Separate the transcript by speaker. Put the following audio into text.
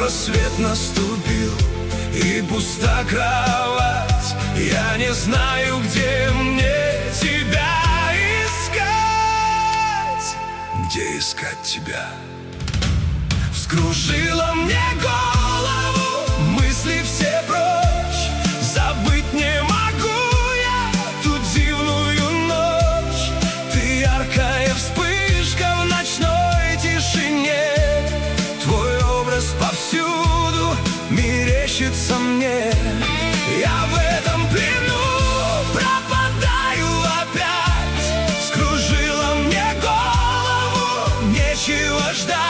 Speaker 1: рассвет наступил, и пуста кровать. Я не знаю, где мне тебя искать. Где искать тебя? Вскружила мне голову, мысли все прочь. Забыть не могу я ту дивную ночь. Ты яркая вспышка в ночной тишине. Твой образ повсюду мерещится мне. Я в этом плену пропадаю опять. Вскружила мне голову, нечего ждать.